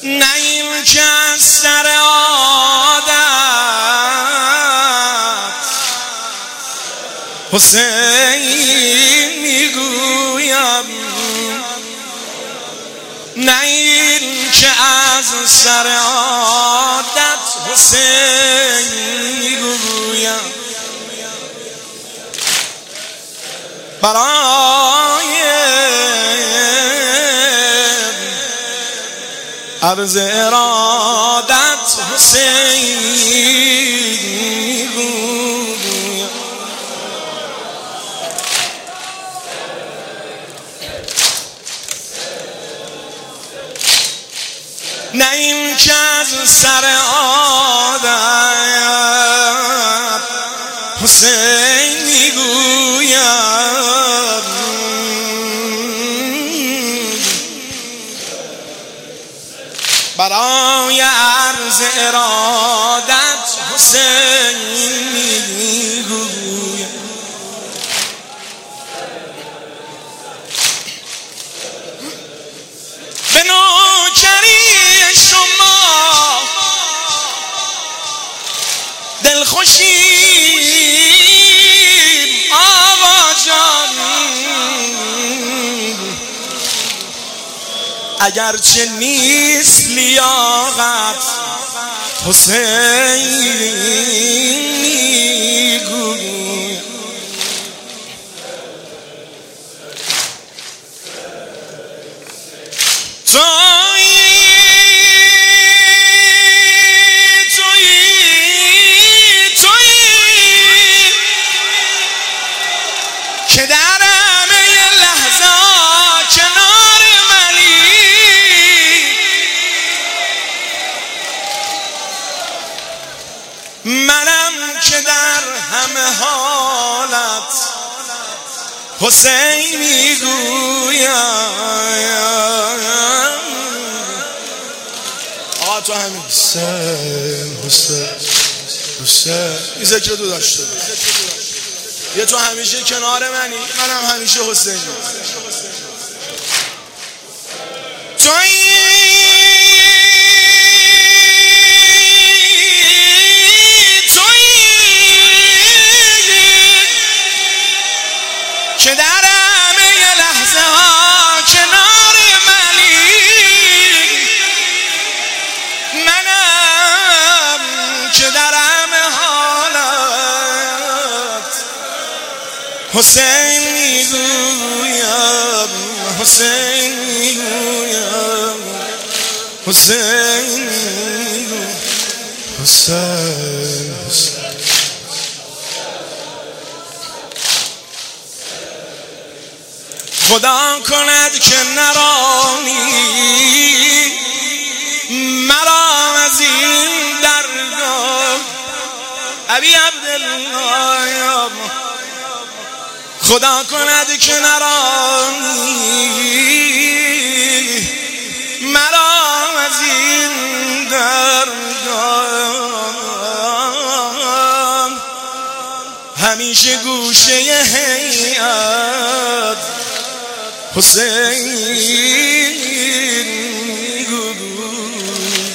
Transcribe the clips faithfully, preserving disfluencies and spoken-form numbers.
نه این که از سر عادت حسین میگویم، نه این که از سر عادت حسین میگویم، برای عرض ارادت حسین میگویم. نه این که از سر عادت حسین میگویم، برای عرض ارادت حسین میگویم. به نوکری شما دلخوشیم آقا جان، اگرچه نیست لیاقت حسین میگویم. تویی تویی تویی که در همه لحظه کنار منی، منم که در همه حالت حسین میگویم. آقا تو همین حسین حسین حسین این ذکر رو داشته باش. یه تو همیشه کنار منی، منم همیشه حسین. تویی که در همه لحظه ها کنار منی، منم که در همه حالت حسین میگویم، حسین میگویم، حسین میگویم، حسین حسین. خدا کند که نرانی مرا از این درگاه ابی عبدالله، خدا کند که نرانی مرا از این درگاه، همیشه گوشه هیئت حسین میگویم.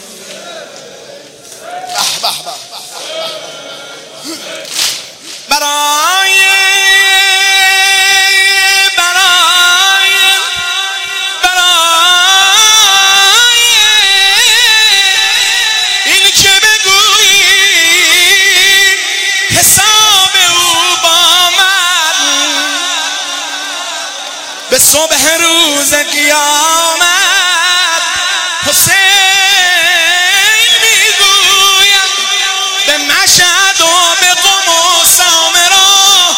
برای برای برای این که بگویی حساب او با من به صبح روز قیامت حسین میگویم. به مشهد و به قم و سامرا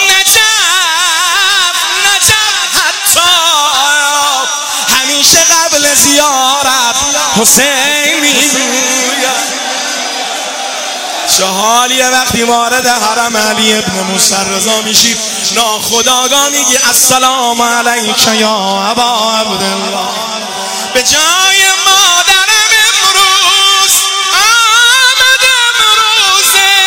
نجف نجف حتی همیشه قبل زیارت حسین میگویم. چه حالیه وقتی وارد حرم علی ابن موسی رضا میشی ناخودآگاه میگی السلام علیک یا ابا عبدالله. به جای مادرم امروز آمدم روزه،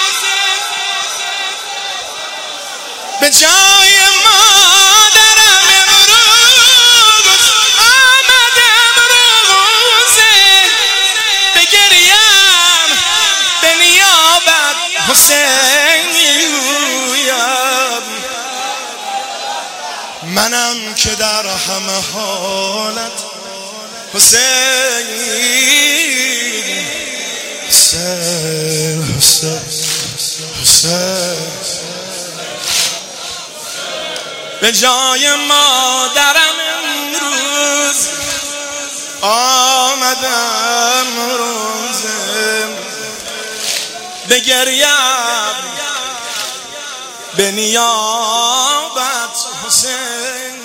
به جای مادرم امروز آمدم روزه، منم که در همه حالت حسین حسین حسین حسین به جای مادرم امروز آمدم روزم بگریم به نیابت حسین